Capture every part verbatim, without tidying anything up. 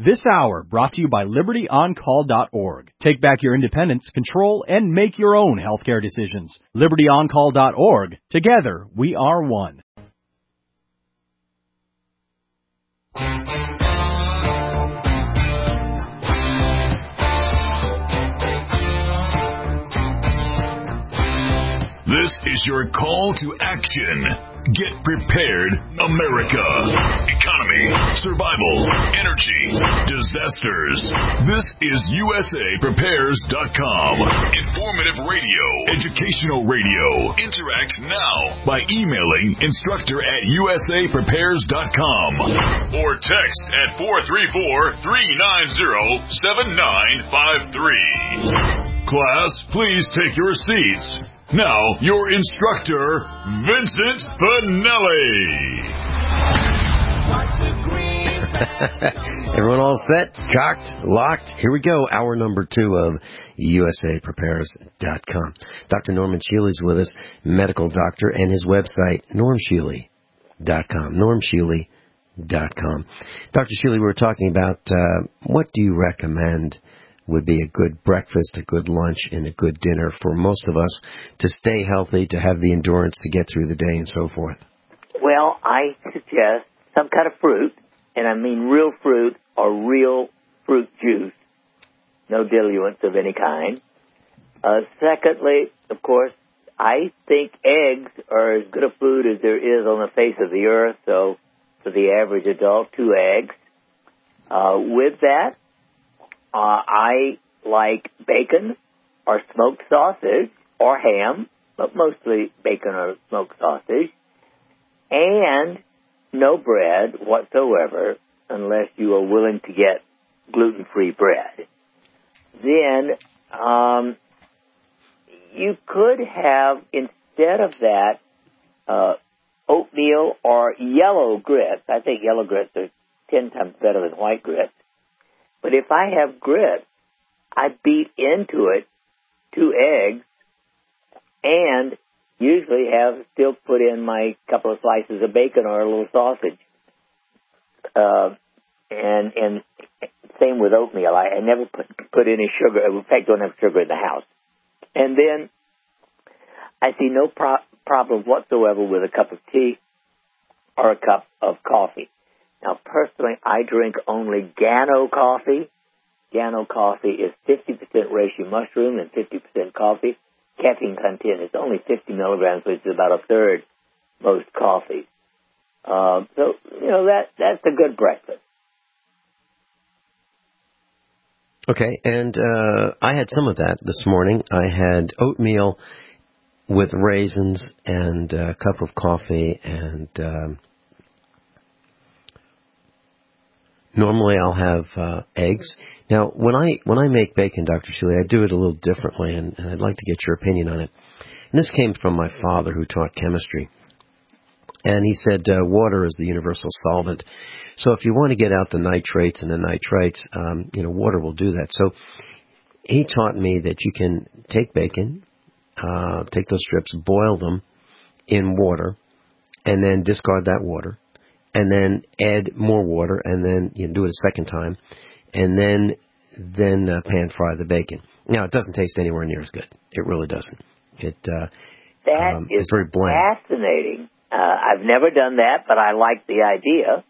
This hour brought to you by liberty on call dot org. Take back your independence, control, and make your own healthcare decisions. liberty on call dot org. Together, we are one. This is your call to action. Get prepared, America. Economy, survival, energy, disasters. This is U S A Prepares dot com. Informative radio, educational radio. Interact now by emailing instructor at U S A Prepares dot com or text at four three four, three nine zero, seven nine five three. Class, please take your seats. Now, your instructor, Vincent Finelli. Everyone all set? Cocked? Locked? Here we go. Hour number two of U S A Prepares dot com. Doctor Norman Shealy's with us, medical doctor, and his website, norm shealy dot com. norm shealy dot com. Doctor Shealy, we were talking about uh, what do you recommend would be a good breakfast, a good lunch, and a good dinner for most of us to stay healthy, to have the endurance to get through the day and so forth? Well, I suggest some kind of fruit, and I mean real fruit or real fruit juice, no diluents of any kind. Uh, secondly, of course, I think eggs are as good a food as there is on the face of the earth, so for the average adult, two eggs. Uh, with that, Uh, I like bacon or smoked sausage or ham, but mostly bacon or smoked sausage, and no bread whatsoever unless you are willing to get gluten-free bread. Then um, you could have, instead of that, uh, oatmeal or yellow grits. I think yellow grits are ten times better than white grits. But if I have grits, I beat into it two eggs and usually have still put in my couple of slices of bacon or a little sausage. Uh, and and same with oatmeal. I, I never put, put any sugar. In fact, don't have sugar in the house. And then I see no pro- problem whatsoever with a cup of tea or a cup of coffee. Now, personally, I drink only Gano coffee. Gano coffee is fifty percent reishi mushroom and fifty percent coffee. Caffeine content is only fifty milligrams, which is about a third most coffee. Uh, so, you know, that that's a good breakfast. Okay, and uh, I had some of that this morning. I had oatmeal with raisins and a cup of coffee and... Um, Normally, I'll have uh, eggs. Now, when I when I make bacon, Doctor Shealy, I do it a little differently, and, and I'd like to get your opinion on it. And this came from my father, who taught chemistry. And he said uh, water is the universal solvent. So if you want to get out the nitrates and the nitrites, um, you know, water will do that. So he taught me that you can take bacon, uh, take those strips, boil them in water, and then discard that water. And then add more water, and then you know, do it a second time, and then then uh, pan fry the bacon. Now, it doesn't taste anywhere near as good. It really doesn't. It uh, that um, is it's very bland. Fascinating. Uh, I've never done that, but I like the idea.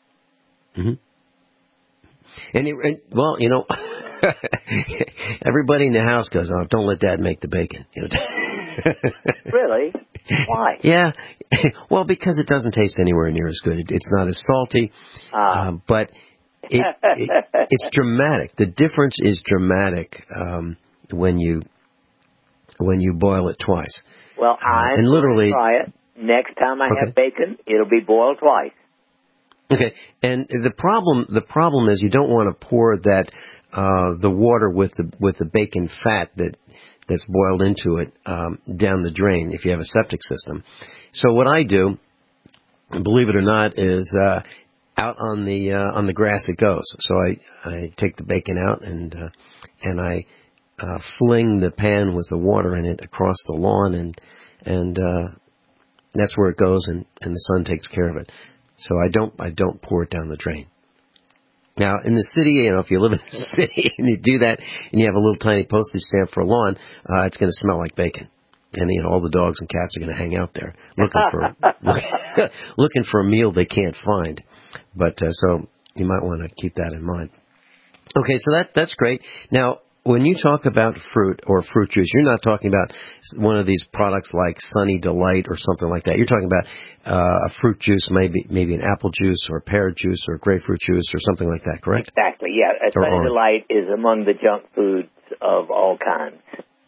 Mm-hmm. And, it, and well, you know, everybody in the house goes, "Oh, don't let Dad make the bacon." You know. Really? Why? Yeah. Well, because it doesn't taste anywhere near as good. It, it's not as salty, uh. um, but it, it, it's dramatic. The difference is dramatic um, when you when you boil it twice. Well, I'm uh, and literally going to try it. Next time I okay. have bacon, it'll be boiled twice. Okay, and the problem the problem is you don't want to pour that uh, the water with the with the bacon fat that. that's boiled into it um, down the drain if you have a septic system. So what I do, believe it or not, is uh, out on the uh, on the grass it goes. So I, I take the bacon out and uh, and I uh, fling the pan with the water in it across the lawn, and and uh, that's where it goes, and, and the sun takes care of it. So I don't I don't pour it down the drain. Now, in the city, you know, if you live in the city and you do that and you have a little tiny postage stamp for a lawn, uh, it's going to smell like bacon. And, you know, all the dogs and cats are going to hang out there looking for looking for a meal they can't find. But uh, so you might want to keep that in mind. Okay, so that that's great. Now, when you talk about fruit or fruit juice, you're not talking about one of these products like Sunny Delight or something like that. You're talking about uh, a fruit juice, maybe maybe an apple juice or a pear juice or grapefruit juice or something like that, correct? Exactly, yeah. A Sunny orange. Delight is among the junk foods of all kinds.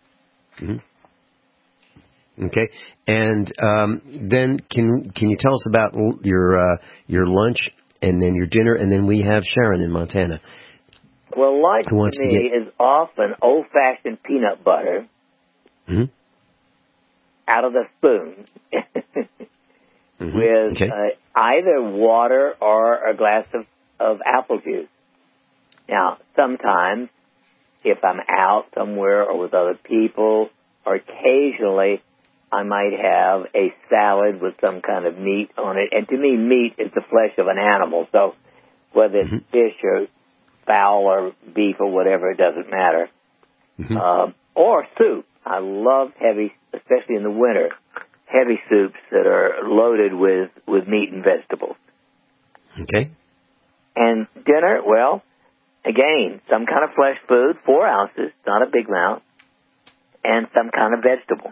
Mm-hmm. Okay, and um, then can can you tell us about your uh, your lunch and then your dinner, and then we have Sharon in Montana. Well, lunch to me to get... is often old-fashioned peanut butter mm-hmm. out of the spoon mm-hmm. with okay. uh, either water or a glass of, of apple juice. Now, sometimes if I'm out somewhere or with other people, or occasionally I might have a salad with some kind of meat on it. And to me, meat is the flesh of an animal. So whether it's mm-hmm. fish or fowl or beef or whatever, it doesn't matter. Mm-hmm. Uh, or soup. I love heavy, especially in the winter, heavy soups that are loaded with, with meat and vegetables. Okay. And dinner, well, again, some kind of fresh food, four ounces, not a big amount, and some kind of vegetable.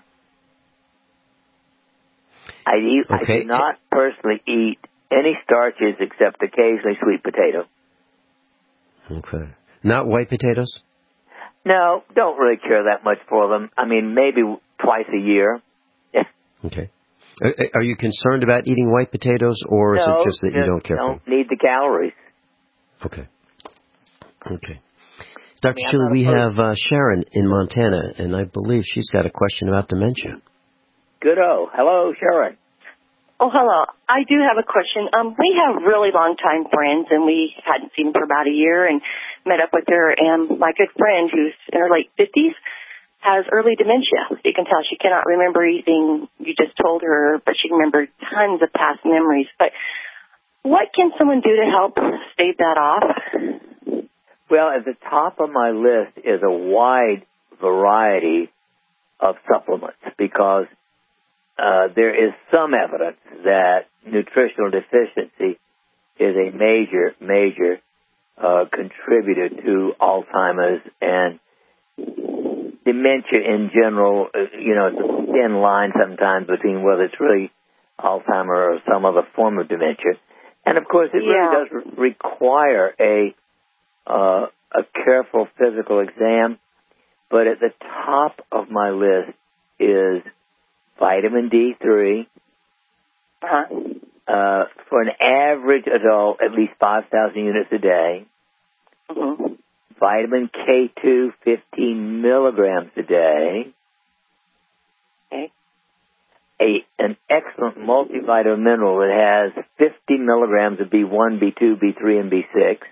I, eat, okay. I do not personally eat any starches except occasionally sweet potato. Okay. Not white potatoes? No, don't really care that much for them. I mean, maybe twice a year. Okay. Are you concerned about eating white potatoes, or is no, it just that you don't care don't for them? Need the calories. Okay. Okay. Doctor Shilley, we have uh, Sharon in Montana, and I believe she's got a question about dementia. Good-o. Hello, Sharon. Oh, hello. I do have a question. Um, we have really long-time friends, and we hadn't seen them for about a year and met up with her. And my good friend, who's in her late fifties, has early dementia. You can tell she cannot remember anything you just told her, but she can remember tons of past memories. But what can someone do to help stave that off? Well, at the top of my list is a wide variety of supplements because Uh, there is some evidence that nutritional deficiency is a major, major uh, contributor to Alzheimer's and dementia in general. Uh, you know, it's a thin line sometimes between whether it's really Alzheimer's or some other form of dementia. And, of course, it yeah. really does re- require a uh, a careful physical exam. But at the top of my list is vitamin D three, uh-huh. uh, for an average adult, at least five thousand units a day. Mm-hmm. Vitamin K two, fifteen milligrams a day. Okay. A, an excellent multivitamin mineral that has fifty milligrams of B one, B two, B three, and B six.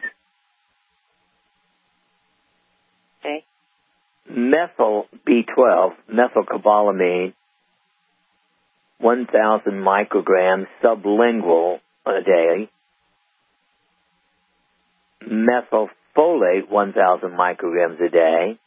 Okay. Methyl B twelve, methylcobalamin, one thousand micrograms sublingual a day. Methylfolate, one thousand micrograms a day.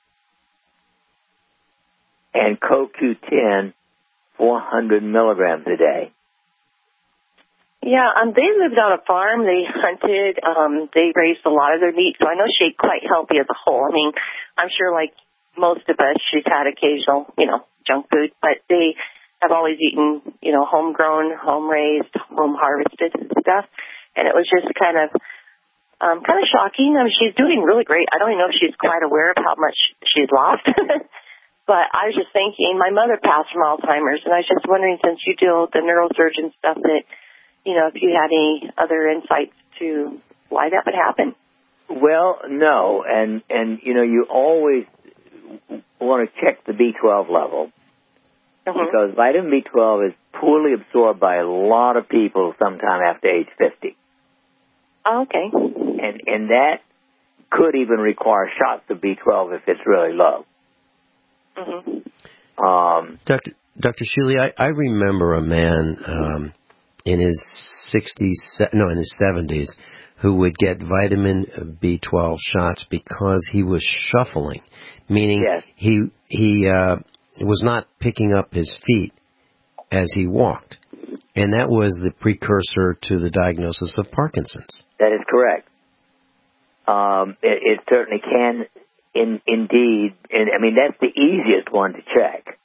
And C O Q ten, four hundred milligrams a day. Yeah, um, they lived on a farm. They hunted. Um, they raised a lot of their meat, so I know she ate quite healthy as a whole. I mean, I'm sure like most of us, she's had occasional, you know, junk food, but they have always eaten, you know, homegrown, home-raised, home-harvested stuff. And it was just kind of um, kind of shocking. I mean, she's doing really great. I don't even know if she's quite aware of how much she's lost. But I was just thinking, my mother passed from Alzheimer's, and I was just wondering, since you deal with the neurosurgeon stuff, that, you know, if you had any other insights to why that would happen. Well, no. And, and you know, you always want to check the B twelve level. Mm-hmm. Because vitamin B twelve is poorly absorbed by a lot of people sometime after age fifty. Oh, okay. And and that could even require shots of B twelve if it's really low. Mm-hmm. Um, Doctor Doctor Shilley, I, I remember a man um, in his sixties, no, in his seventies, who would get vitamin B twelve shots because he was shuffling, meaning yes. he he uh, was not picking up his feet as he walked. And that was the precursor to the diagnosis of Parkinson's. That is correct. Um, it, it certainly can, in, indeed, and I mean, that's the easiest one to check.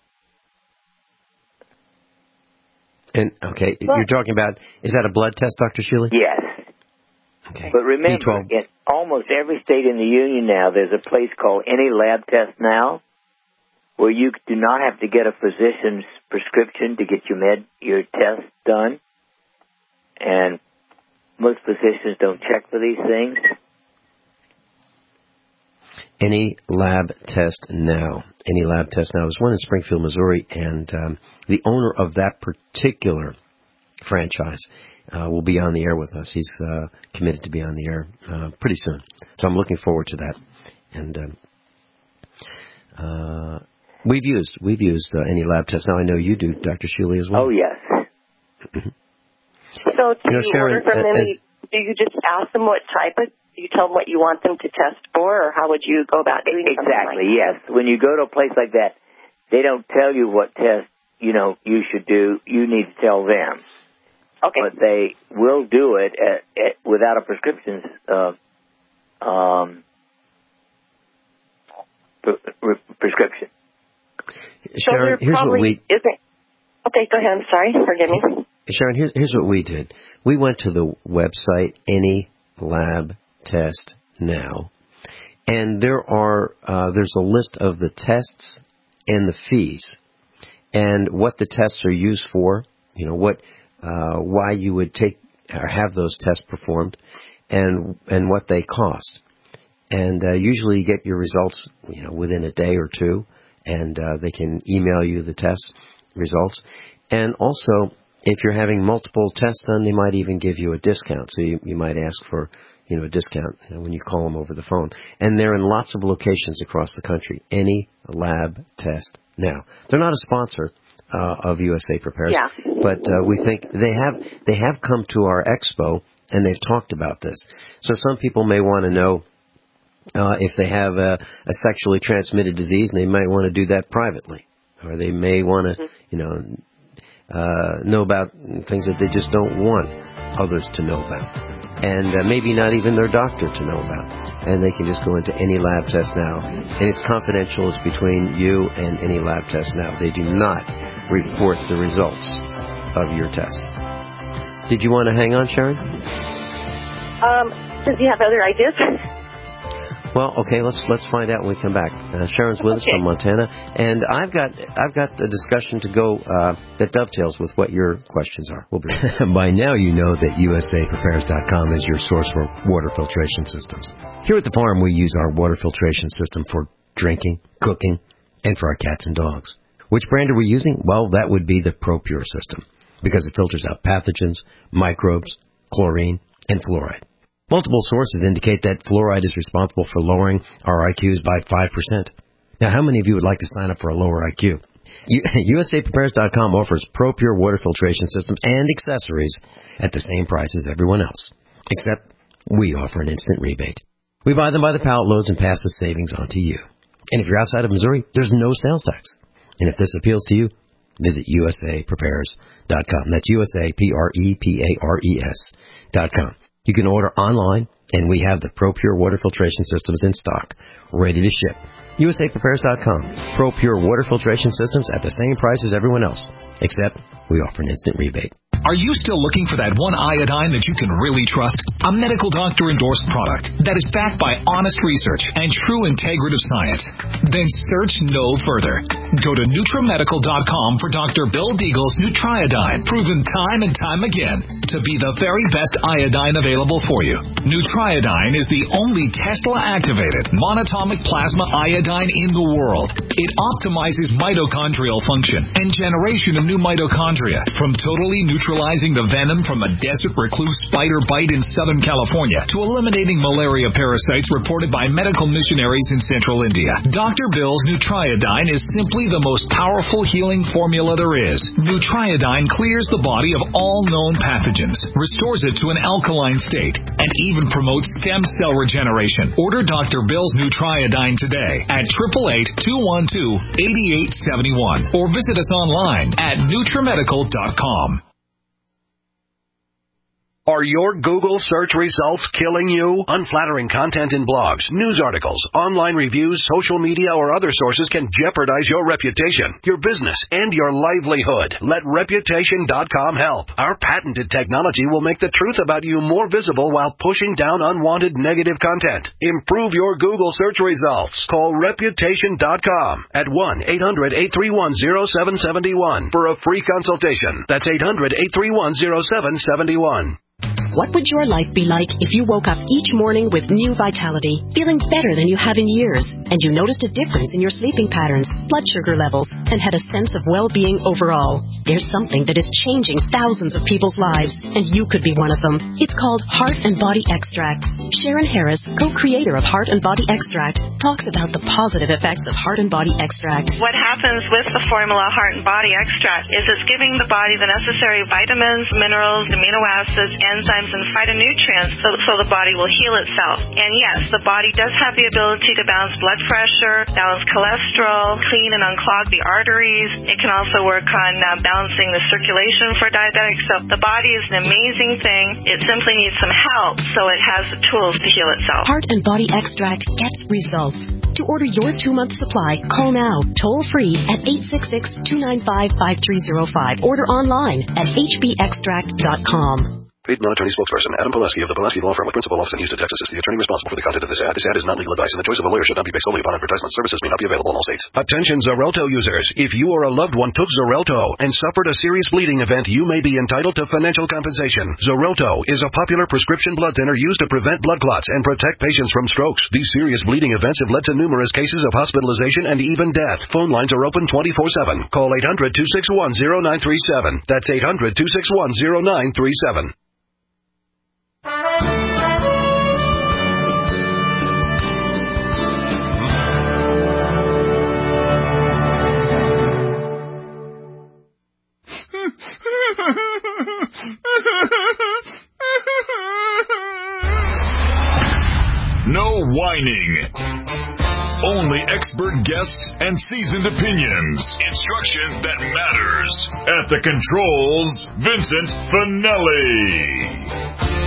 And, okay, well, you're talking about, is that a blood test, Doctor Shealy? Yes. Okay. But remember, in almost every state in the union now, there's a place called Any Lab Test Now, where you do not have to get a physician's prescription to get your med, your test done. And most physicians don't check for these things. Any Lab Test Now. Any Lab Test Now. There's one in Springfield, Missouri, and um, the owner of that particular franchise uh, will be on the air with us. He's uh, committed to be on the air uh, pretty soon. So I'm looking forward to that. And um, uh, we've used we've used uh, Any Lab Test Now. I know you do, Doctor Shealy, as well. Oh, yes. So do you, know, you Sharon, order from them? as, do you just ask them what type of? Do you tell them what you want them to test for, or how would you go about doing something exactly? Like yes. When you go to a place like that, they don't tell you what test you know you should do. You need to tell them. Okay. But they will do it at, at, without a prescription uh, um, pre- pre- prescription. Sharon, so here's what we. Isn't, okay, go ahead. I'm sorry. Forgive me. Sharon, here's, here's what we did. We went to the website Any Lab Test Now, and there are uh, there's a list of the tests and the fees, and what the tests are used for. You know what, uh, why you would take or have those tests performed, and and what they cost. And uh, usually you get your results, you know, within a day or two, and uh, they can email you the test results, and also, if you're having multiple tests done, they might even give you a discount. So you, you might ask for, you know, a discount you know, when you call them over the phone. And they're in lots of locations across the country. Any Lab Test Now. They're not a sponsor uh, of U S A Prepares, yeah. but uh, we think they have they have come to our expo and they've talked about this. So some people may want to know uh, if they have a, a sexually transmitted disease, and they might want to do that privately, or they may want to, you know. Uh, know about things that they just don't want others to know about. And uh, maybe not even their doctor to know about. And they can just go into Any Lab Test Now. And it's confidential. It's between you and Any Lab Test Now. They do not report the results of your tests. Did you want to hang on, Sharon? Um, does he have other ideas? Well, okay, let's let's find out when we come back. Uh, Sharon's with us okay. from Montana, and I've got I've got a discussion to go uh, that dovetails with what your questions are. We'll be by now you know that U S A Prepares dot com is your source for water filtration systems. Here at the farm, we use our water filtration system for drinking, cooking, and for our cats and dogs. Which brand are we using? Well, that would be the ProPure system because it filters out pathogens, microbes, chlorine, and fluoride. Multiple sources indicate that fluoride is responsible for lowering our I Qs by five percent. Now, how many of you would like to sign up for a lower I Q? U S A Prepares dot com offers ProPure water filtration systems and accessories at the same price as everyone else, except we offer an instant rebate. We buy them by the pallet loads and pass the savings on to you. And if you're outside of Missouri, there's no sales tax. And if this appeals to you, visit U S A Prepares dot com. That's U S A P R E P A R E S dot com. You can order online, and we have the ProPure water filtration systems in stock, ready to ship. U S A Prepares dot com. ProPure water filtration systems at the same price as everyone else, except we offer an instant rebate. Are you still looking for that one iodine that you can really trust? A medical doctor-endorsed product that is backed by honest research and true integrative science? Then search no further. Go to Nutramedical dot com for Doctor Bill Deagle's Nutriodine, proven time and time again to be the very best iodine available for you. Nutriodine is the only Tesla-activated monatomic plasma iodine in the world. It optimizes mitochondrial function and generation of new mitochondria from totally neutral neutralizing the venom from a desert recluse spider bite in Southern California to eliminating malaria parasites reported by medical missionaries in central India. Doctor Bill's Nutriodine is simply the most powerful healing formula there is. Nutriodine clears the body of all known pathogens collagens, restores it to an alkaline state, and even promotes stem cell regeneration. Order Doctor Bill's Nutriodine today at eight eight eight, two one two, eight eight seven one or visit us online at nutrimedical dot com. Are your Google search results killing you? Unflattering content in blogs, news articles, online reviews, social media, or other sources can jeopardize your reputation, your business, and your livelihood. Let reputation dot com help. Our patented technology will make the truth about you more visible while pushing down unwanted negative content. Improve your Google search results. Call reputation dot com at one eight hundred, eight three one, zero seven seven one for a free consultation. That's eight hundred, eight three one, zero seven seven one. What would your life be like if you woke up each morning with new vitality, feeling better than you have in years, and you noticed a difference in your sleeping patterns, blood sugar levels, and had a sense of well-being overall? There's something that is changing thousands of people's lives, and you could be one of them. It's called Heart and Body Extract. Sharon Harris, co-creator of Heart and Body Extract, talks about the positive effects of Heart and Body Extract. What happens with the formula Heart and Body Extract is it's giving the body the necessary vitamins, minerals, amino acids, enzymes, and phytonutrients so, so the body will heal itself. And yes, the body does have the ability to balance blood pressure, balance cholesterol, clean and unclog the arteries. It can also work on uh, balancing the circulation for diabetics. So the body is an amazing thing. It simply needs some help so it has the tools to heal itself. Heart and Body Extract gets results. To order your two-month supply, call now, toll-free at eight six six, two nine five, five three zero five. Order online at h b extract dot com. Paid non-attorney spokesperson Adam Pileski of the Pileski Law Firm with principal office in Houston, Texas, is the attorney responsible for the content of this ad. This ad is not legal advice, and the choice of a lawyer should not be based solely upon advertisement. Services may not be available in all states. Attention Xarelto users. If you or a loved one took Xarelto and suffered a serious bleeding event, you may be entitled to financial compensation. Xarelto is a popular prescription blood thinner used to prevent blood clots and protect patients from strokes. These serious bleeding events have led to numerous cases of hospitalization and even death. Phone lines are open twenty-four seven. Call eight hundred, two six one, zero nine three seven. That's eight hundred, two six one, zero nine three seven. No whining. Only expert guests and seasoned opinions. Instruction that matters. At the controls, Vincent Finelli.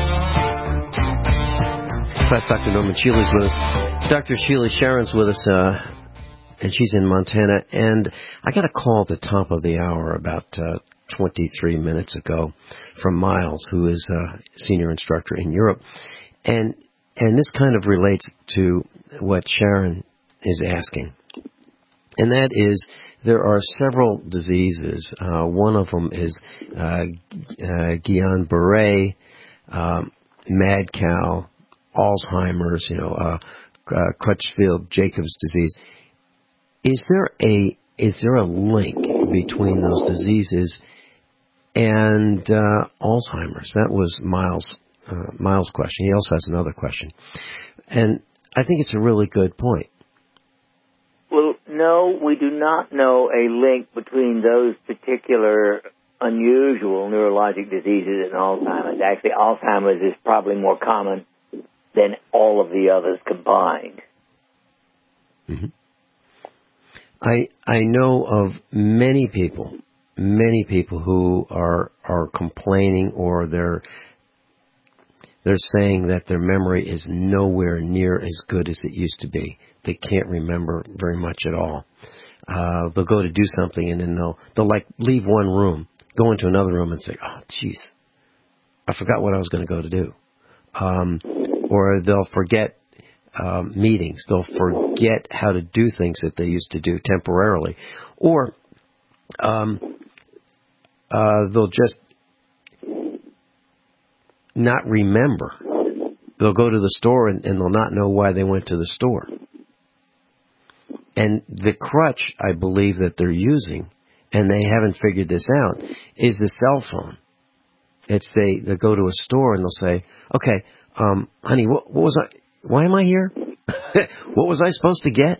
Class Doctor Norman Shealy's with us. Doctor Shealy, Sharon's with us, uh, and she's in Montana. And I got a call at the top of the hour about uh, twenty-three minutes ago from Miles, who is a senior instructor in Europe. And and this kind of relates to what Sharon is asking. And that is, there are several diseases. Uh, one of them is uh, uh, Guillain-Barré, um, mad cow, Alzheimer's, you know, uh, uh, Crutchfield-Jacobs disease. Is there a is there a link between those diseases and uh, Alzheimer's? That was Miles' uh, Miles' question. He also has another question, and I think it's a really good point. Well, no, we do not know a link between those particular unusual neurologic diseases and Alzheimer's. Actually, Alzheimer's is probably more common than all of the others combined. Mm-hmm. I I know of many people, many people who are are complaining, or they're they're saying that their memory is nowhere near as good as it used to be. They can't remember very much at all. Uh, they'll go to do something, and then they'll they'll like leave one room, go into another room, and say, "Oh, jeez, I forgot what I was going to go to do." Um, or they'll forget um, meetings. They'll forget how to do things that they used to do temporarily. Or um, uh, they'll just not remember. They'll go to the store and, and they'll not know why they went to the store. And the crutch, I believe, that they're using, and they haven't figured this out, is the cell phone. It's they, they go to a store and they'll say, okay, um, honey, what, what was I, why am I here? What was I supposed to get?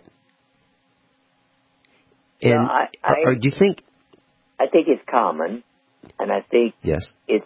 And no, I, I, or, or do you think? I think it's common, and I think yes. it's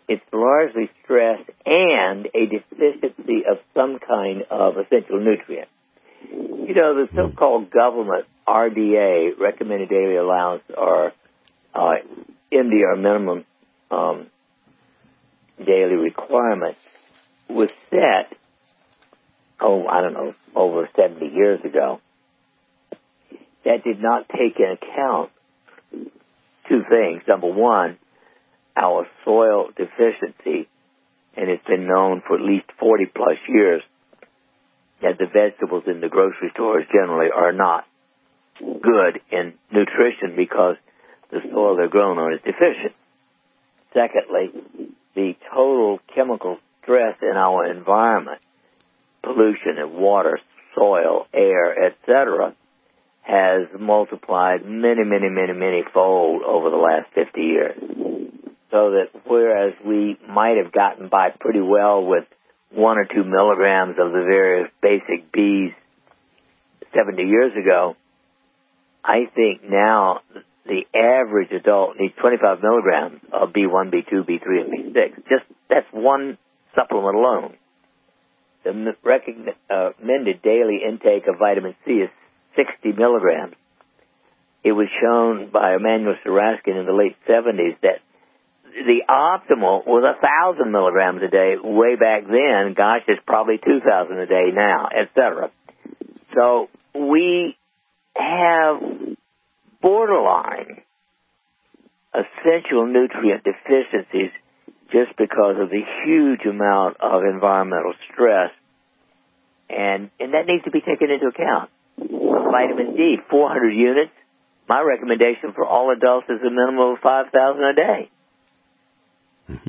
it's largely stress and a deficiency of some kind of essential nutrient. You know, the so-called government R D A, recommended daily allowance, or uh, M D R, minimum um, daily requirement, was set, oh, I don't know, over seventy years ago. That did not take into account two things. Number one, our soil deficiency, and it's been known for at least forty plus years that the vegetables in the grocery stores generally are not good in nutrition because the soil they're grown on is deficient. Secondly, the total chemical stress in our environment, pollution in water, soil, air, et cetera, has multiplied many, many, many, many fold over the last fifty years. So that whereas we might have gotten by pretty well with one or two milligrams of the various basic Bs seventy years ago, I think now the average adult needs twenty-five milligrams of B one, B two, B three, and B six. Just that's one supplement alone. The recommended daily intake of vitamin C is sixty milligrams. It was shown by Emanuel Saraskin in the late seventies that the optimal was one thousand milligrams a day way back then. Gosh, it's probably two thousand a day now, et cetera. So we have borderline essential nutrient deficiencies just because of the huge amount of environmental stress, and, and that needs to be taken into account. Vitamin D, four hundred units. My recommendation for all adults is a minimum of five thousand a day. Mm-hmm.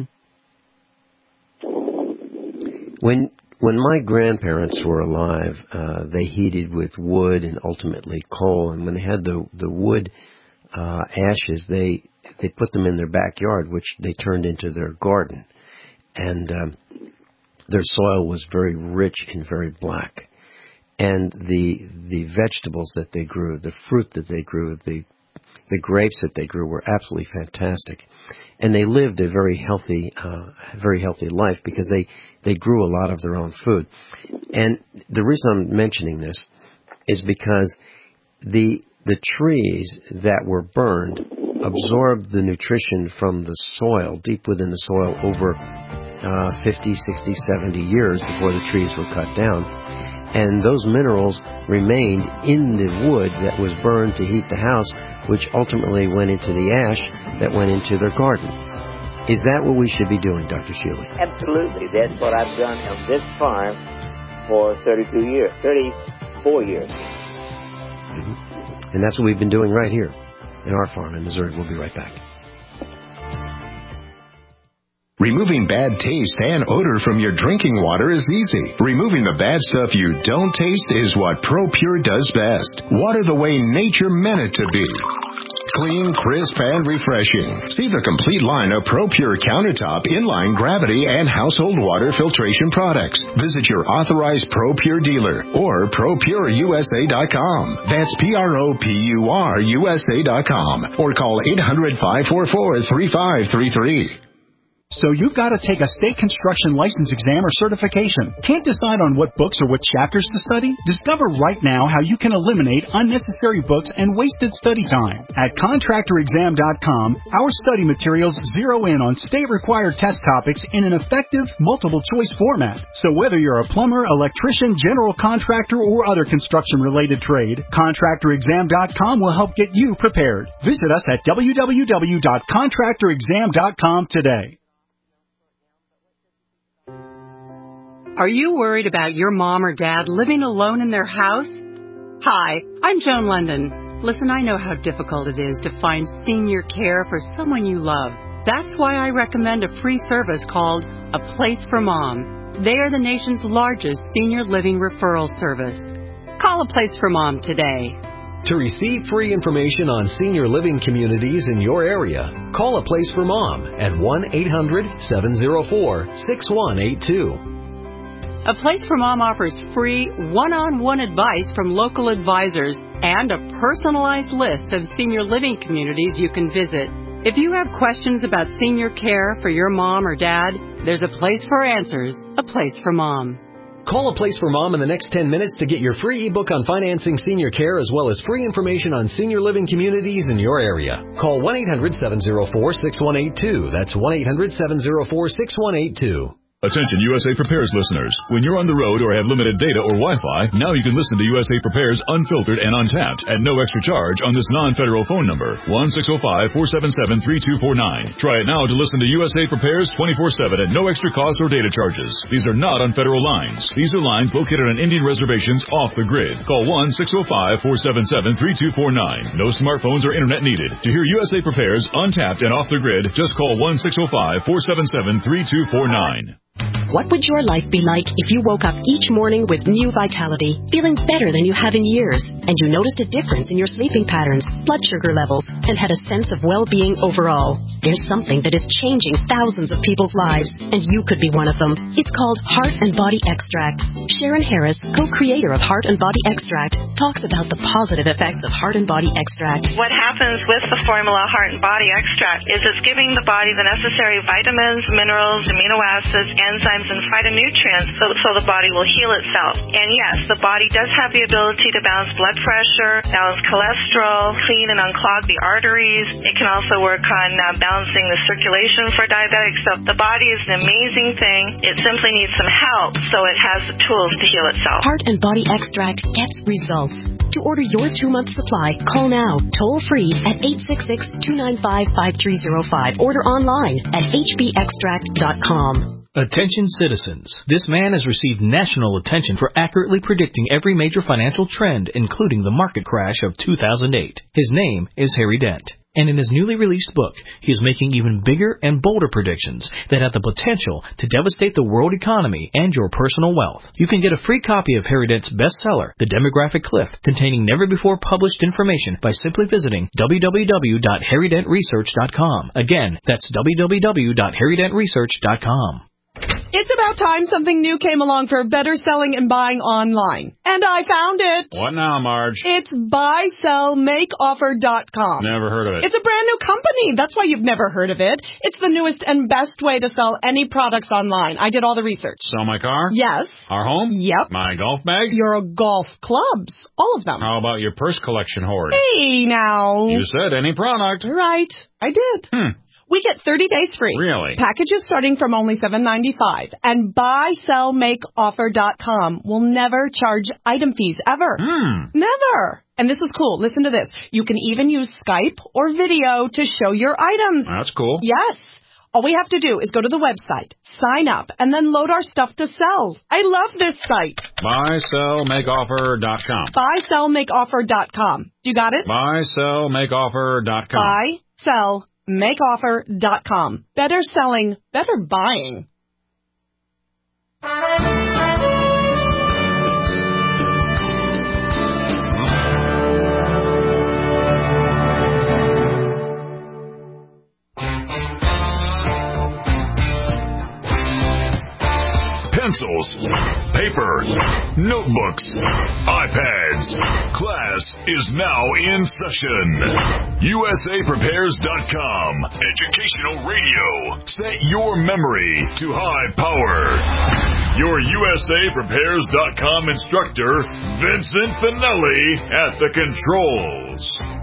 When when my grandparents were alive, uh, they heated with wood and ultimately coal. And when they had the the wood uh, ashes, they they put them in their backyard, which they turned into their garden. And um, their soil was very rich and very black. And the the vegetables that they grew, the fruit that they grew, the the grapes that they grew were absolutely fantastic. And they lived a very healthy, uh, very healthy life because they, they grew a lot of their own food. And the reason I'm mentioning this is because the the trees that were burned absorbed the nutrition from the soil, deep within the soil, over uh, fifty, sixty, seventy years before the trees were cut down. And those minerals remained in the wood that was burned to heat the house, which ultimately went into the ash that went into their garden. Is that what we should be doing, Doctor Shealy? Absolutely. That's what I've done on this farm for thirty-two years, thirty-four years. Mm-hmm. And that's what we've been doing right here in our farm in Missouri. We'll be right back. Removing bad taste and odor from your drinking water is easy. Removing the bad stuff you don't taste is what ProPure does best. Water the way nature meant it to be. Clean, crisp, and refreshing. See the complete line of ProPure countertop, inline, gravity, and household water filtration products. Visit your authorized ProPure dealer or Pro Pure U S A dot com. That's P R O P U R U S A dot com. Or call eight hundred, five four four, three five three three. So you've got to take a state construction license exam or certification. Can't decide on what books or what chapters to study? Discover right now how you can eliminate unnecessary books and wasted study time. At contractor exam dot com, our study materials zero in on state-required test topics in an effective, multiple-choice format. So whether you're a plumber, electrician, general contractor, or other construction-related trade, contractor exam dot com will help get you prepared. Visit us at w w w dot contractor exam dot com today. Are you worried about your mom or dad living alone in their house? Hi, I'm Joan London. Listen, I know how difficult it is to find senior care for someone you love. That's why I recommend a free service called A Place for Mom. They are the nation's largest senior living referral service. Call A Place for Mom today. To receive free information on senior living communities in your area, call A Place for Mom at one eight hundred, seven oh four, six one eight two. A Place for Mom offers free one-on-one advice from local advisors and a personalized list of senior living communities you can visit. If you have questions about senior care for your mom or dad, there's a place for answers, a place for mom. Call A Place for Mom in the next ten minutes to get your free ebook on financing senior care as well as free information on senior living communities in your area. Call one eight hundred seven oh four six one eight two. That's one eight hundred seven oh four six one eight two. Attention U S A Prepares listeners. When you're on the road or have limited data or Wi-Fi, now you can listen to U S A Prepares unfiltered and untapped at no extra charge on this non-federal phone number, one six zero five, four seven seven, three two four nine. Try it now to listen to U S A Prepares twenty-four seven at no extra cost or data charges. These are not on federal lines. These are lines located on Indian reservations off the grid. Call one six zero five, four seven seven, three two four nine. No smartphones or internet needed. To hear U S A Prepares untapped and off the grid, just call one six zero five, four seven seven, three two four nine. What would your life be like if you woke up each morning with new vitality, feeling better than you have in years, and you noticed a difference in your sleeping patterns, blood sugar levels, and had a sense of well-being overall? There's something that is changing thousands of people's lives, and you could be one of them. It's called Heart and Body Extract. Sharon Harris, co-creator of Heart and Body Extract, talks about the positive effects of Heart and Body Extract. What happens with the formula Heart and Body Extract is it's giving the body the necessary vitamins, minerals, amino acids, enzymes, and phytonutrients so, so the body will heal itself. And yes, the body does have the ability to balance blood pressure, balance cholesterol, clean and unclog the arteries. It can also work on uh, balancing the circulation for diabetics. So the body is an amazing thing. It simply needs some help so it has the tools to heal itself. Heart and Body Extract gets results. To order your two-month supply, call now, toll-free at eight six six, two nine five, five three zero five. Order online at h b extract dot com. Attention citizens. This man has received national attention for accurately predicting every major financial trend, including the market crash of two thousand eight. His name is Harry Dent. And in his newly released book, he is making even bigger and bolder predictions that have the potential to devastate the world economy and your personal wealth. You can get a free copy of Harry Dent's bestseller, The Demographic Cliff, containing never-before-published information by simply visiting w w w dot harry dent research dot com. Again, that's w w w dot harry dent research dot com. It's about time something new came along for better selling and buying online. And I found it. What now, Marge? It's buy sell make offer dot com. Never heard of it. It's a brand new company. That's why you've never heard of it. It's the newest and best way to sell any products online. I did all the research. Sell my car? Yes. Our home? Yep. My golf bag? Your golf clubs. All of them. How about your purse collection hoard? Hey, now. You said any product. Right. I did. Hmm. We get thirty days free. Really? Packages starting from only seven ninety-five. And buy sell make offer dot com will never charge item fees ever. Hmm. Never. And this is cool. Listen to this. You can even use Skype or video to show your items. That's cool. Yes. All we have to do is go to the website, sign up, and then load our stuff to sell. I love this site. buy sell make offer dot com. buy sell make offer dot com. You got it? buy sell make offer dot com. buy sell make offer dot com. Better selling, better buying. Pencils, paper, notebooks, iPads. Class is now in session. U S A Prepares dot com. Educational radio. Set your memory to high power. Your U S A Prepares dot com instructor, Vincent Finelli, at the controls.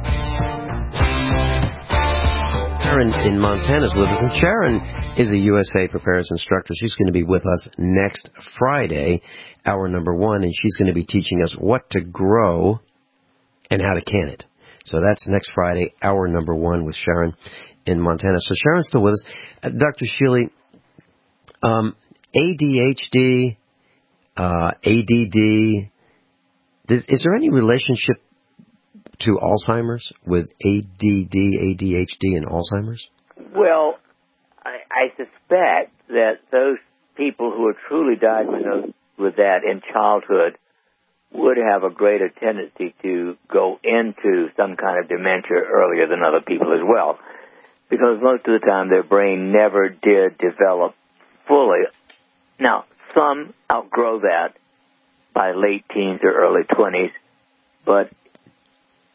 Sharon in Montana is with us, and Sharon is a U S A Prepares instructor. She's going to be with us next Friday, hour number one, and she's going to be teaching us what to grow and how to can it. So that's next Friday, hour number one with Sharon in Montana. So Sharon's still with us. Uh, Doctor Sheely, um, A D H D, uh, A D D, is, is there any relationship to Alzheimer's with A D D, A D H D, and Alzheimer's? Well, I, I suspect that those people who are truly diagnosed with that in childhood would have a greater tendency to go into some kind of dementia earlier than other people as well, because most of the time their brain never did develop fully. Now, some outgrow that by late teens or early twenties, but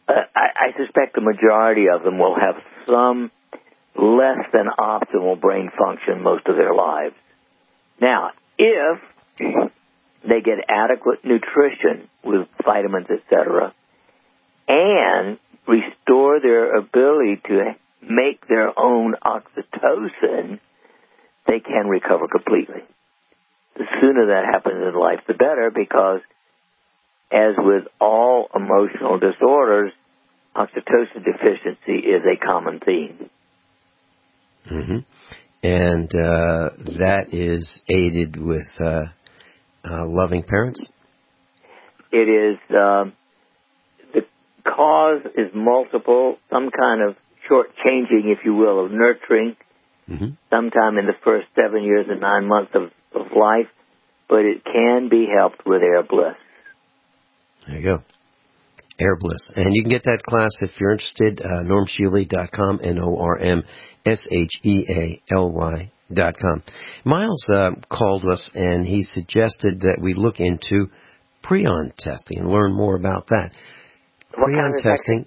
uh, I, I suspect the majority of them will have some less than optimal brain function most of their lives. Now, if they get adequate nutrition with vitamins, et cetera, and restore their ability to make their own oxytocin, they can recover completely. The sooner that happens in life, the better, because as with all emotional disorders, oxytocin deficiency is a common theme. Mm-hmm. And uh, that is aided with uh, uh, loving parents? It is, um, the cause is multiple, some kind of short-changing, if you will, of nurturing, mm-hmm. sometime in the first seven years and nine months of, of life, but it can be helped with air bliss. There you go. Air Bliss. And you can get that class if you're interested, uh, norm shealy dot com, N O R M S H E A L Y dot com. Miles uh, called us and he suggested that we look into prion testing and learn more about that. What prion kind of testing?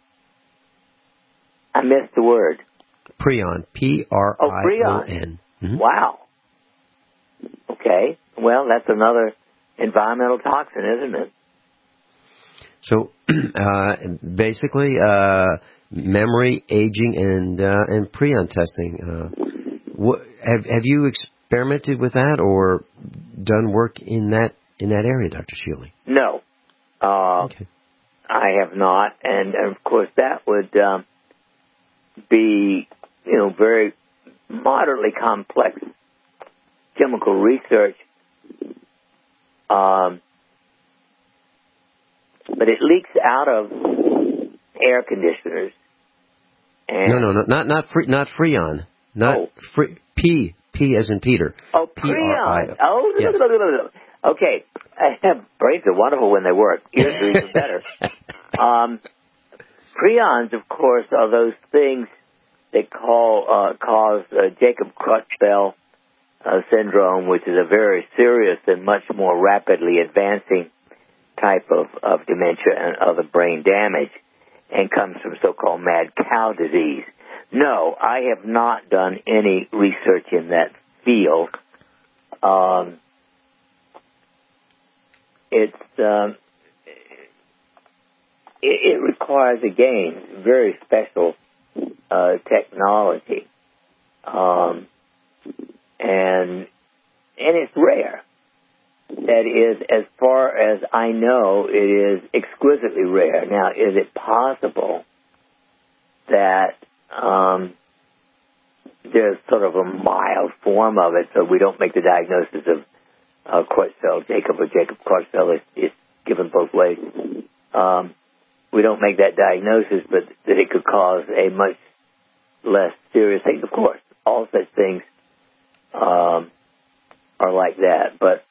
I missed the word. Prion, P R I O N. Oh, prion. Mm-hmm. Wow. Okay. Well, that's another environmental toxin, isn't it? So, uh, basically, uh, memory, aging, and uh, and prion testing. Uh, what, have have you experimented with that or done work in that in that area, Doctor Shealy? No, uh, okay. I have not, and, and of course that would um, be, you know, very moderately complex chemical research. Um, But it leaks out of air conditioners. And no, no, no, not not free, not Freon, not oh. free, P P as in Peter. Oh, prion. Oh, yes. Okay. Brains are wonderful when they work. Ears are even better. Um, prions, of course, are those things that call uh, cause uh, Jacob Creutzfeldt uh, syndrome, which is a very serious and much more rapidly advancing type of, of dementia and other brain damage, and comes from so-called mad cow disease. No, I have not done any research in that field. Um, it's um, it, it requires, again, very special uh, technology, um, and and it's rare. That is, as far as I know, it is exquisitely rare. Now, is it possible that um, there's sort of a mild form of it, so we don't make the diagnosis of uh, Creutzfeldt, Jacob, or Jacob Creutzfeldt? It's, it's given both ways. Um, we don't make that diagnosis, but that it could cause a much less serious thing. Of course, all such things um, are like that, but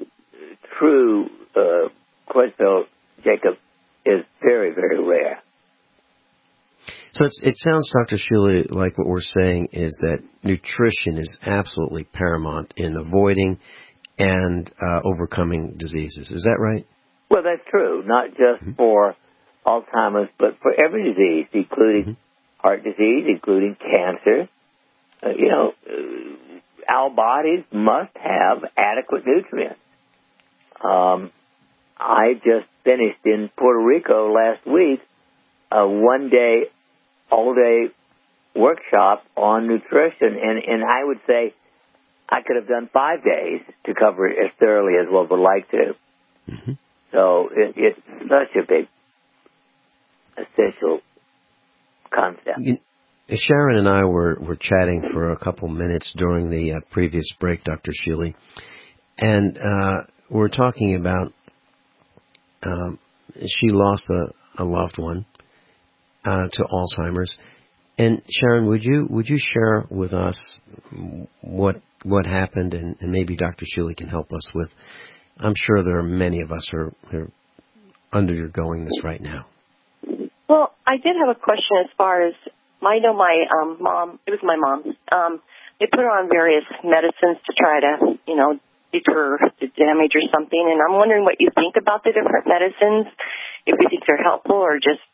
true uh, Creutzfeldt, Jacob, is very, very rare. So it's, it sounds, Doctor Shealy, like what we're saying is that nutrition is absolutely paramount in avoiding and uh, overcoming diseases. Is that right? Well, that's true, not just mm-hmm. for Alzheimer's, but for every disease, including mm-hmm. heart disease, including cancer. Uh, you know, uh, our bodies must have adequate nutrients. Um, I just finished in Puerto Rico last week a one-day, all-day workshop on nutrition, and, and I would say I could have done five days to cover it as thoroughly as one would like to. Mm-hmm. So it, it's such a big, essential concept. You, Sharon and I were, were chatting for a couple minutes during the uh, previous break, Doctor Shealy, and uh, we're talking about um, she lost a, a loved one uh, to Alzheimer's. And Sharon, would you would you share with us what what happened, and, and maybe Doctor Shealy can help us with? I'm sure there are many of us who are, who are undergoing this right now. Well, I did have a question as far as I know my um, mom. It was my mom. Um, they put her on various medicines to try to, you know, deter the damage or something, and I'm wondering what you think about the different medicines, if you think they're helpful or just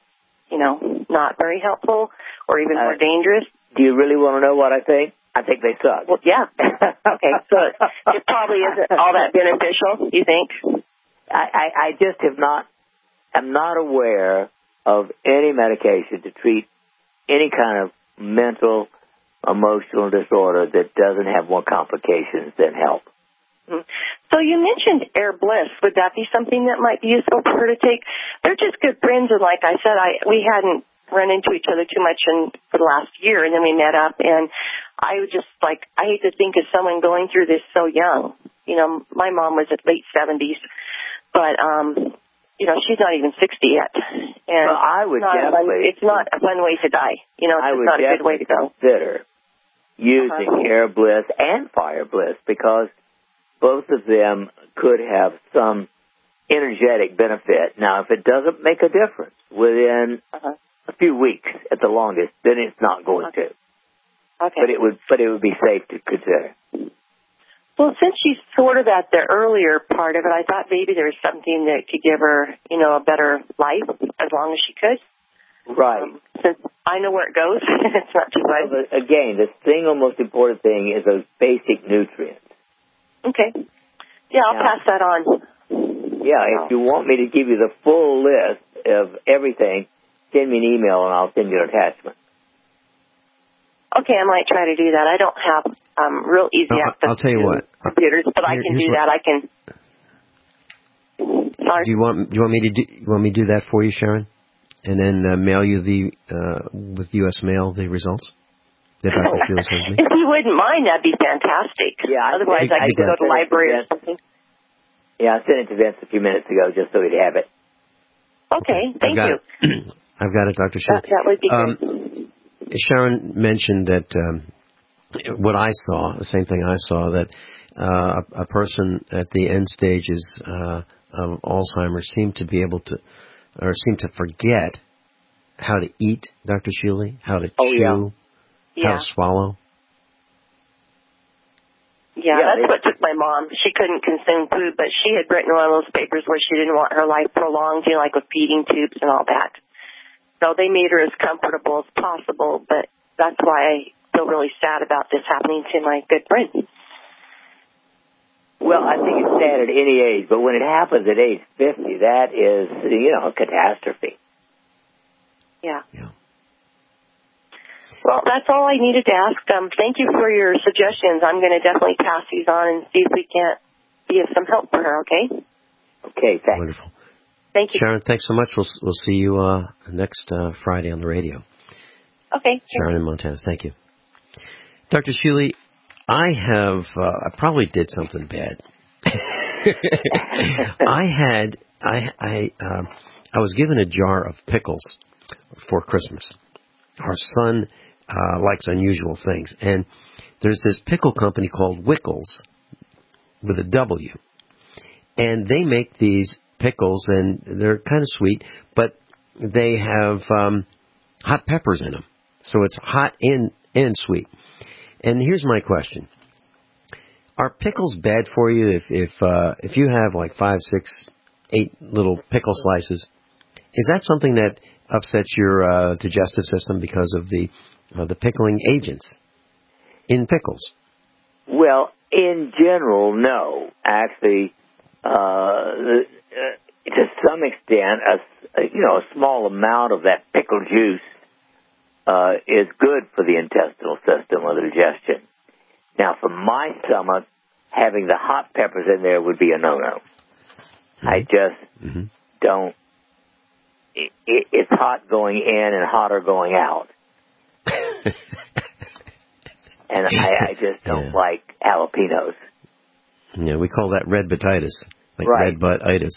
you know, not very helpful or even uh, more dangerous? Do you really want to know what I think? I think they suck. Well, yeah. Okay, so it probably isn't all that beneficial, you think? I, I, I just have not, I'm not aware of any medication to treat any kind of mental, emotional disorder that doesn't have more complications than help. Mm-hmm. So you mentioned Air Bliss. Would that be something that might be useful for her to take? They're just good friends, and like I said, I we hadn't run into each other too much in, for the last year, and then we met up, and I would just, like, I hate to think of someone going through this so young. You know, my mom was at late seventies, but, um, you know, she's not even sixty yet. And well, I would it's not, definitely, fun, it's not a fun way to die. You know, it's I would not a good way to go. Consider using uh-huh. Air Bliss and Fire Bliss, because both of them could have some energetic benefit. Now, if it doesn't make a difference within uh-huh. a few weeks at the longest, then it's not going uh-huh. to. Okay. But it would, but it would be safe to consider. Well, since she's sort of at the earlier part of it, I thought maybe there was something that could give her, you know, a better life as long as she could. Right. Um, since I know where it goes, it's not too bad. Well, again, the single most important thing is those basic nutrients. Okay. Yeah, I'll now, pass that on. Yeah, if you want me to give you the full list of everything, send me an email and I'll send you an attachment. Okay, I might try to do that. I don't have um, real easy no, access I'll tell you to what. computers, but Here, I can do what, that. I can. Sorry. Do you want? Do you want me to do? You want me to do that for you, Sharon, and then uh, mail you the uh, with U S mail the results that Doctor Sheila sends me? If you wouldn't mind, that'd be fantastic. Yeah. Otherwise, I, I could go to the library or something. Yeah, I sent it to Vince a few minutes ago just so he'd have it. Okay, thank I've you. It. I've got it, Doctor Sheila. That, that would be um, good. Sharon mentioned that um, what I saw, the same thing I saw, that uh, a, a person at the end stages uh, of Alzheimer's seemed to be able to, or seemed to forget how to eat, Doctor Sheila, how to oh, chew, yeah. how Yeah. to swallow. Yeah, yeah that's what took my mom. She couldn't consume food, but she had written one of those papers where she didn't want her life prolonged, you know, like with feeding tubes and all that. So they made her as comfortable as possible, but that's why I feel really sad about this happening to my good friend. Well, I think it's sad at any age, but when it happens at age fifty, that is, you know, a catastrophe. Yeah. Yeah. Well, that's all I needed to ask. Um, thank you for your suggestions. I'm going to definitely pass these on and see if we can't be of some help for her, okay? Okay, thanks. Wonderful. Thank you. Sharon, thanks so much. We'll we'll see you uh, next uh, Friday on the radio. Okay. Sharon in Montana. Thank you. Doctor Sheely, I have, uh, I probably did something bad. I had, I, I, uh, I was given a jar of pickles for Christmas. Our son uh, likes unusual things. And there's this pickle company called Wickles with a W. And they make these pickles, and they're kind of sweet, but they have um, hot peppers in them. So it's hot and, and sweet. And here's my question. Are pickles bad for you if if uh, if you have like five, six, eight little pickle slices? Is that something that upsets your uh, digestive system because of the uh, the pickling agents in pickles? Well, in general, no. Actually, uh, to some extent, a, you know, a small amount of that pickle juice uh, is good for the intestinal system or the digestion. Now, for my stomach, having the hot peppers in there would be a no-no. Mm-hmm. I just mm-hmm. don't. It, it, it's hot going in and hotter going out. And I, I just don't yeah. like jalapenos. Yeah, we call that red buttitis. Like right. red butt-itis.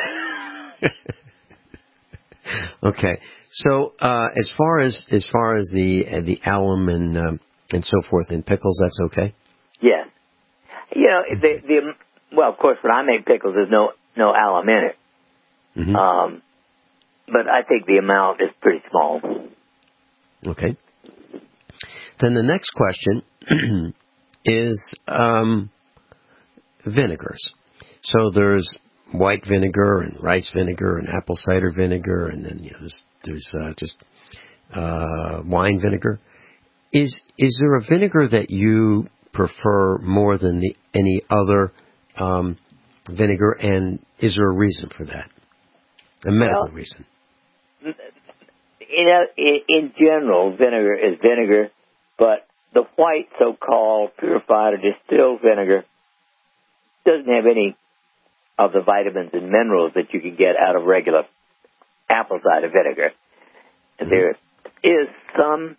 Okay. So, uh, as far as as far as the uh, the alum and um, and so forth in pickles, that's okay? Yes. You know, the the well, of course, when I make pickles, there's no no alum in it. Mm-hmm. Um, but I think the amount is pretty small. Okay. Then the next question is um, vinegars. So there's white vinegar and rice vinegar and apple cider vinegar, and then you know, there's, there's uh, just uh, wine vinegar. Is is there a vinegar that you prefer more than the, any other um, vinegar, and is there a reason for that? A medical well, reason? You know, in, in general, vinegar is vinegar, but the white so-called purified or distilled vinegar doesn't have any of the vitamins and minerals that you can get out of regular apple cider vinegar. And there is some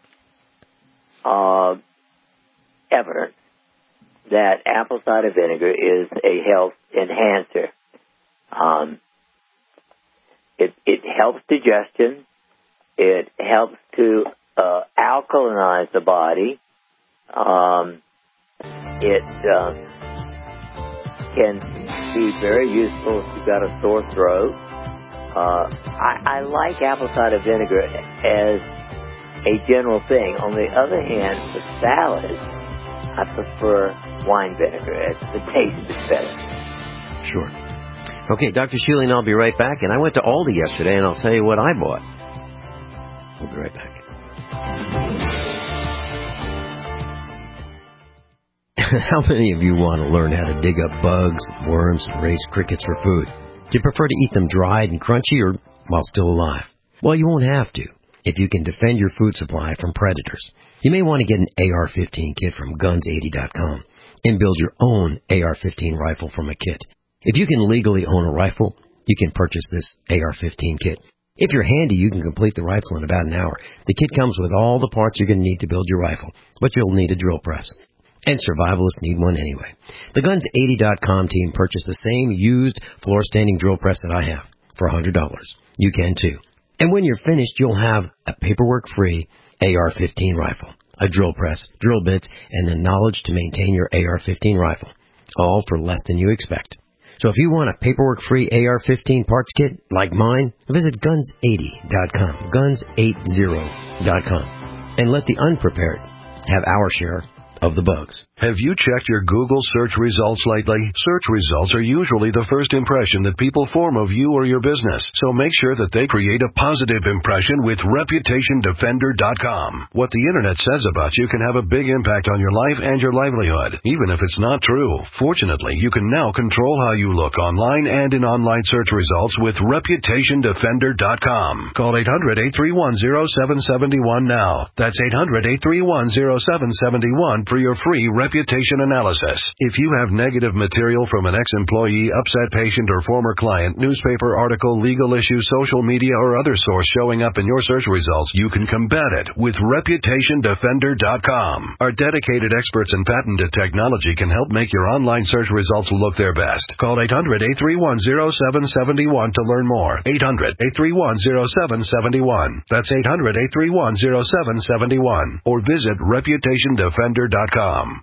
uh, evidence that apple cider vinegar is a health enhancer. Um, it, it helps digestion. It helps to uh, alkalinize the body. Um, it uh, can be very useful if you've got a sore throat. Uh, I, I like apple cider vinegar as a general thing. On the other hand, for salad, I prefer wine vinegar. It's, the taste is better. Sure. Okay, Doctor Shealy and I'll be right back. And I went to Aldi yesterday, and I'll tell you what I bought. We'll be right back. How many of you want to learn how to dig up bugs, worms, and raise crickets for food? Do you prefer to eat them dried and crunchy or while still alive? Well, you won't have to if you can defend your food supply from predators. You may want to get an A R fifteen kit from guns eighty dot com and build your own A R fifteen rifle from a kit. If you can legally own a rifle, you can purchase this A R fifteen kit. If you're handy, you can complete the rifle in about an hour. The kit comes with all the parts you're going to need to build your rifle, but you'll need a drill press. And survivalists need one anyway. The guns eighty dot com team purchased the same used floor-standing drill press that I have for one hundred dollars. You can too. And when you're finished, you'll have a paperwork-free A R fifteen rifle, a drill press, drill bits, and the knowledge to maintain your A R fifteen rifle, all for less than you expect. So if you want a paperwork-free A R fifteen parts kit like mine, visit guns eighty dot com, guns eighty dot com, and let the unprepared have our share of the bugs. Have you checked your Google search results lately? Search results are usually the first impression that people form of you or your business, so make sure that they create a positive impression with reputation defender dot com. What the internet says about you can have a big impact on your life and your livelihood, even if it's not true. Fortunately, you can now control how you look online and in online search results with reputation defender dot com. Call eight hundred, eight three one, zero seven seven one now. That's eight hundred, eight three one, zero seven seven one for your free reputation analysis. If you have negative material from an ex-employee, upset patient, or former client, newspaper article, legal issue, social media, or other source showing up in your search results, you can combat it with reputation defender dot com. Our dedicated experts in patented technology can help make your online search results look their best. Call eight hundred, eight three one, zero seven seven one to learn more. eight hundred, eight three one, zero seven seven one. That's eight hundred, eight three one, zero seven seven one. Or visit reputation defender dot com.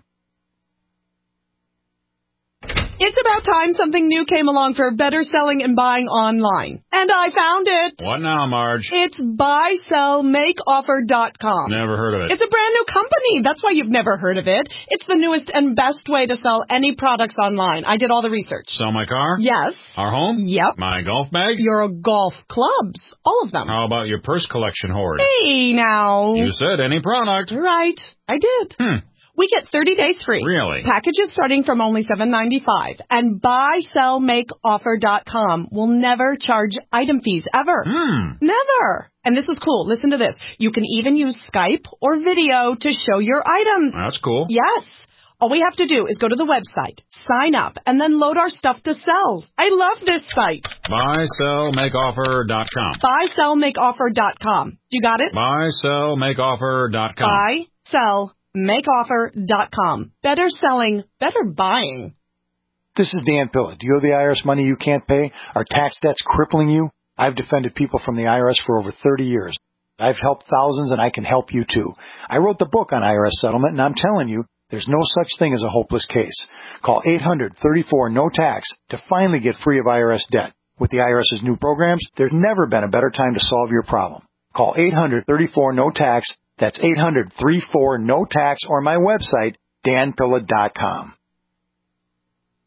It's about time something new came along for better selling and buying online. And I found it. What now, Marge? It's buy sell make offer dot com. Never heard of it. It's a brand new company. That's why you've never heard of it. It's the newest and best way to sell any products online. I did all the research. Sell my car? Yes. Our home? Yep. My golf bag? Your golf clubs. All of them. How about your purse collection hoard? Hey, now. You said any product. Right. I did. Hmm. We get thirty days free. Really? Packages starting from only seven ninety-five. And buy sell make offer dot com will never charge item fees ever. Hmm. Never. And this is cool. Listen to this. You can even use Skype or video to show your items. That's cool. Yes. All we have to do is go to the website, sign up, and then load our stuff to sell. I love this site. buy sell make offer dot com. buy sell make offer dot com. You got it? buy sell make offer dot com. buy sell make offer dot com. Better selling, better buying. This is Dan Pilla. Do you owe the I R S money you can't pay? Are tax debts crippling you? I've defended people from the I R S for over thirty years. I've helped thousands, and I can help you too. I wrote the book on I R S settlement, and I'm telling you, there's no such thing as a hopeless case. Call eight hundred, thirty-four, no tax to finally get free of I R S debt. With the IRS's new programs, there's never been a better time to solve your problem. Call eight hundred, thirty-four, no tax. That's eight hundred, thirty-four, no tax, or my website, dan pilla dot com.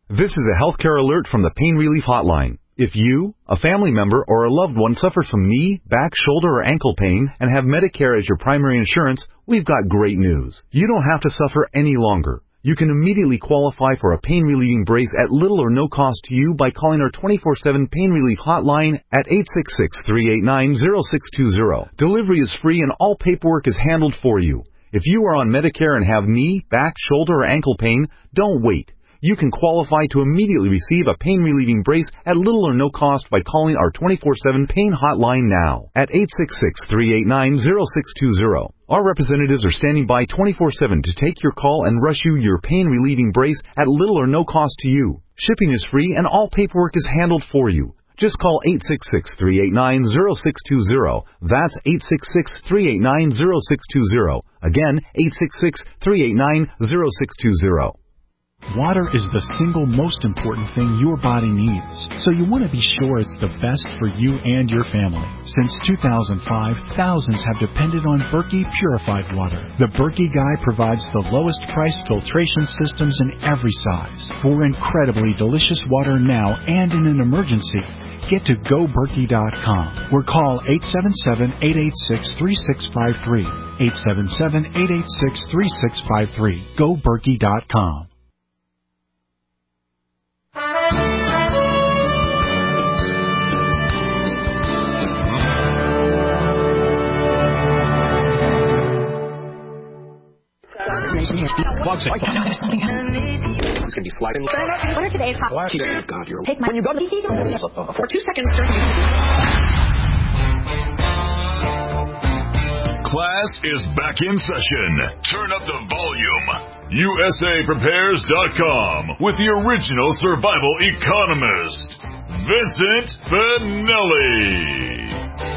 This is a healthcare alert from the Pain Relief Hotline. If you, a family member, or a loved one suffers from knee, back, shoulder, or ankle pain and have Medicare as your primary insurance, we've got great news. You don't have to suffer any longer. You can immediately qualify for a pain-relieving brace at little or no cost to you by calling our twenty-four seven Pain Relief Hotline at eight six six, three eight nine, zero six two zero. Delivery is free and all paperwork is handled for you. If you are on Medicare and have knee, back, shoulder, or ankle pain, don't wait. You can qualify to immediately receive a pain-relieving brace at little or no cost by calling our twenty-four seven Pain Hotline now at eight six six, three eight nine, zero six two zero. Our representatives are standing by twenty-four seven to take your call and rush you your pain-relieving brace at little or no cost to you. Shipping is free and all paperwork is handled for you. Just call eight six six, three eight nine, zero six two zero. That's eight six six, three eight nine, zero six two zero. Again, eight six six, three eight nine, zero six two zero. Water is the single most important thing your body needs, so you want to be sure it's the best for you and your family. Since two thousand five, thousands have depended on Berkey purified water. The Berkey Guy provides the lowest price filtration systems in every size. For incredibly delicious water now and in an emergency, get to go berkey dot com or call eight seven seven, eight eight six, three six five three. eight seven seven, eight eight six, three six five three. go berkey dot com. It's going to be sliding. What are today's hot? Oh, God, you're... Take my... When you go to the... For two seconds, Class is back in session. Turn up the volume. U S A Prepares dot com with the original survival economist, Vincent Finelli.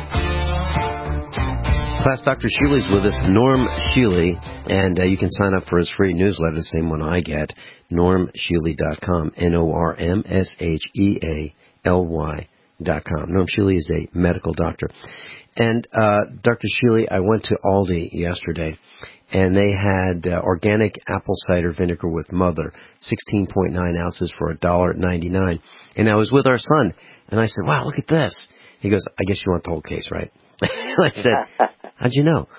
Class, Doctor Shealy's with us, Norm Shealy, and uh, you can sign up for his free newsletter, the same one I get, norm shealy dot com, N O R M S H E A L Y dot com. Norm Shealy is a medical doctor. And uh, Doctor Shealy, I went to Aldi yesterday, and they had uh, organic apple cider vinegar with Mother, sixteen point nine ounces for one dollar ninety-nine. And I was with our son, and I said, wow, look at this. He goes, I guess you want the whole case, right? I said, how'd you know?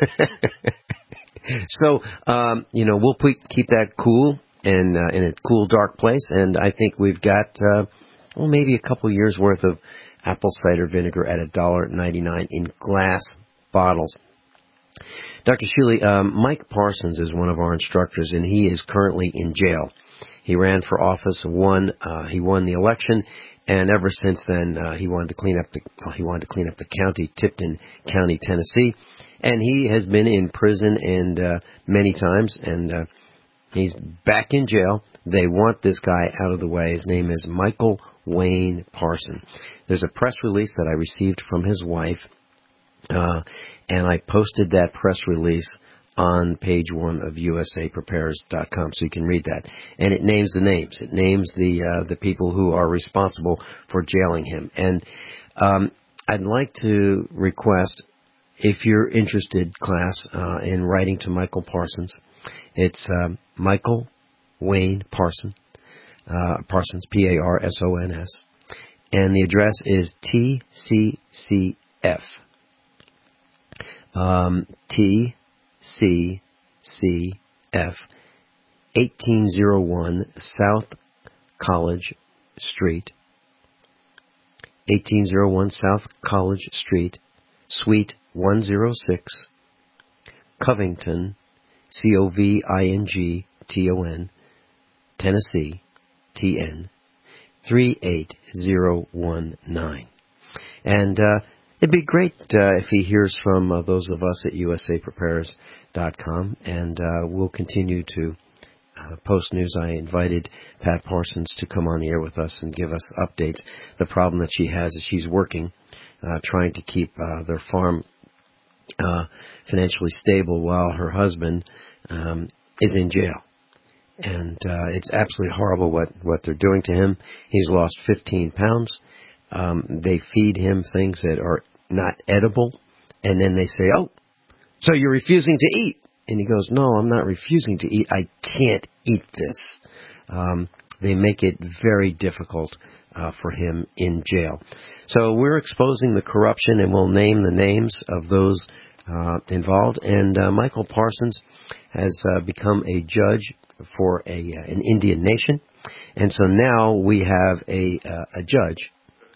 So, um, you know, we'll keep that cool and uh, in a cool, dark place. And I think we've got, uh, well, maybe a couple years worth of apple cider vinegar at one dollar ninety-nine in glass bottles. Doctor Shealy, um, Mike Parsons is one of our instructors, and he is currently in jail. He ran for office, won, uh, he won the election. And ever since then, uh, he wanted to clean up the well, he wanted to clean up the county, Tipton County, Tennessee, and he has been in prison and uh, many times, and uh, he's back in jail. They want this guy out of the way. His name is Michael Wayne Parson. There's a press release that I received from his wife, uh, and I posted that press release on page one of U S A Prepares dot com, so you can read that. And it names the names. It names the uh, the people who are responsible for jailing him. And um, I'd like to request, if you're interested, class, uh, in writing to Michael Parsons, it's um, Michael Wayne Parson, uh, Parsons, P A R S O N S, and the address is T C C F. Um, T C C F, eighteen oh one South College Street, eighteen oh one South College Street, Suite one oh six, Covington, C O V I N G T O N, Tennessee, T N, three eight zero one nine. And, uh, it'd be great uh, if he hears from uh, those of us at U S A Prepares dot com, and uh, we'll continue to uh, post news. I invited Pat Parsons to come on the air with us and give us updates. The problem that she has is she's working, uh, trying to keep uh, their farm uh, financially stable while her husband um, is in jail. And uh, it's absolutely horrible what, what they're doing to him. He's lost fifteen pounds. Um, they feed him things that are not edible, and then they say, oh, so you're refusing to eat. And he goes, no, I'm not refusing to eat. I can't eat this. Um, they make it very difficult uh, for him in jail. So we're exposing the corruption, and we'll name the names of those uh, involved. And uh, Michael Parsons has uh, become a judge for a uh, an Indian nation, and so now we have a uh, a judge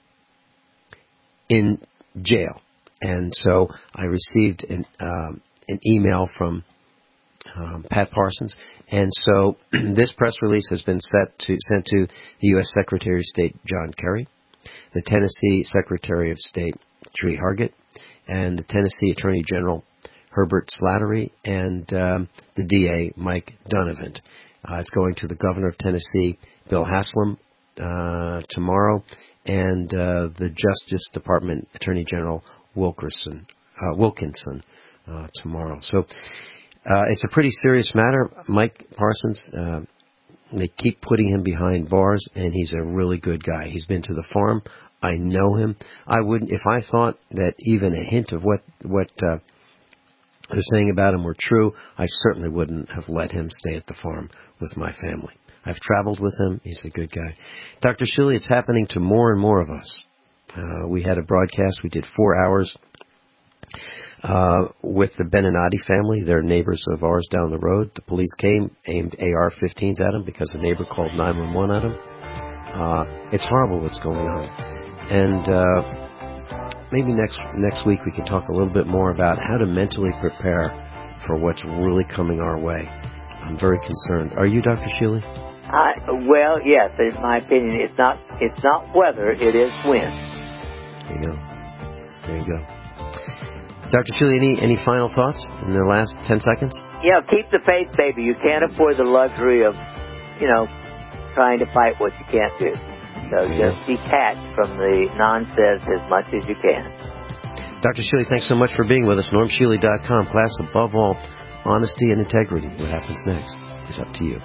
in jail. And so I received an um, an email from um, Pat Parsons, and so this press release has been set to sent to the U S Secretary of State John Kerry, the Tennessee Secretary of State Tree Hargett, and the Tennessee Attorney General Herbert Slattery, and um, the D A Mike Donovan. Uh, it's going to the Governor of Tennessee, Bill Haslam, uh, tomorrow, and uh, the Justice Department Attorney General Wilkerson, uh, Wilkinson uh, tomorrow. So uh, it's a pretty serious matter. Mike Parsons, uh, they keep putting him behind bars, and he's a really good guy. He's been to the farm. I know him. I wouldn't, if I thought that even a hint of what what uh, they're saying about him were true, I certainly wouldn't have let him stay at the farm with my family. I've traveled with him. He's a good guy. Doctor Shuley, it's happening to more and more of us. Uh, we had a broadcast. We did four hours uh, with the Beninati family. They're neighbors of ours down the road. The police came, aimed A R fifteens at them because a neighbor called nine one one at them. Uh, it's horrible what's going on. And uh, maybe next next week we can talk a little bit more about how to mentally prepare for what's really coming our way. I'm very concerned. Are you, Doctor Shealy? I, well, yes. In my opinion, it's not it's not weather; it is wind. There you go. There you go. Doctor Shealy, any any final thoughts in the last ten seconds? Yeah, keep the faith, baby. You can't afford the luxury of, you know, trying to fight what you can't do. So Yeah. just detach from the nonsense as much as you can. Doctor Shealy, thanks so much for being with us. Norm Shealy dot com. Class, above all, honesty and integrity. What happens next is up to you.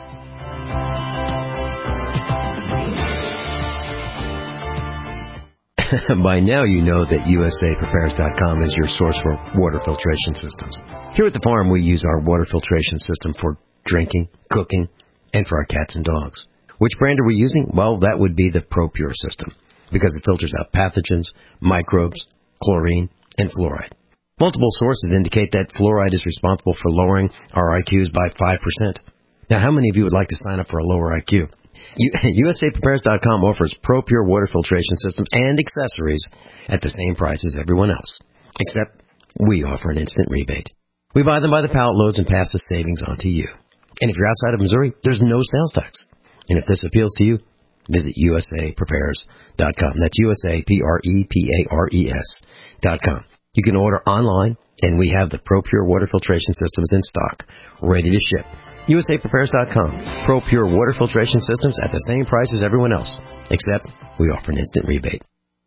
By now you know that U S A Prepares dot com is your source for water filtration systems. Here at the farm, we use our water filtration system for drinking, cooking, and for our cats and dogs. Which brand are we using? Well, that would be the ProPure system, because it filters out pathogens, microbes, chlorine, and fluoride. Multiple sources indicate that fluoride is responsible for lowering our I Qs by five percent. Now, how many of you would like to sign up for a lower I Q? U S A Prepares dot com offers ProPure water filtration systems and accessories at the same price as everyone else, except we offer an instant rebate. We buy them by the pallet loads and pass the savings on to you. And if you're outside of Missouri, there's no sales tax. And if this appeals to you, visit U S A Prepares dot com. That's U S A P R E P A R E S dot com. You can order online, and we have the ProPure water filtration systems in stock, ready to ship. U S A Prepares dot com. ProPure water filtration systems at the same price as everyone else, except we offer an instant rebate.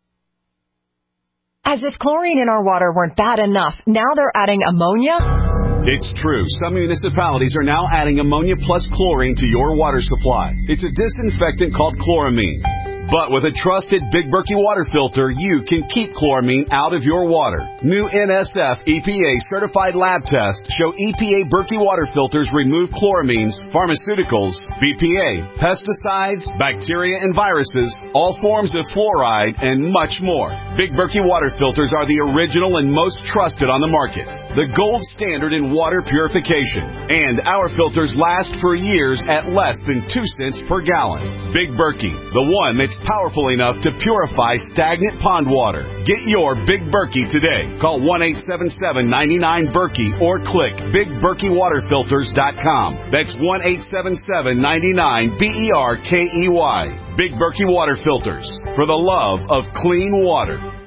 As if chlorine in our water weren't bad enough, now they're adding ammonia? It's true. Some municipalities are now adding ammonia plus chlorine to your water supply. It's a disinfectant called chloramine. But with a trusted Big Berkey water filter, you can keep chloramine out of your water. New N S F E P A certified lab tests show E P A Berkey water filters remove chloramines, pharmaceuticals, B P A, pesticides, bacteria and viruses, all forms of fluoride, and much more. Big Berkey water filters are the original and most trusted on the market, the gold standard in water purification. And our filters last for years at less than two cents per gallon. Big Berkey, the one that's powerful enough to purify stagnant pond water. Get your Big Berkey today. Call one eight seven seven, nine nine, Berkey or click Big Berkey Water Filters dot com. That's one eight seven seven, nine nine, B E R K E Y. Big Berkey Water Filters, for the love of clean water.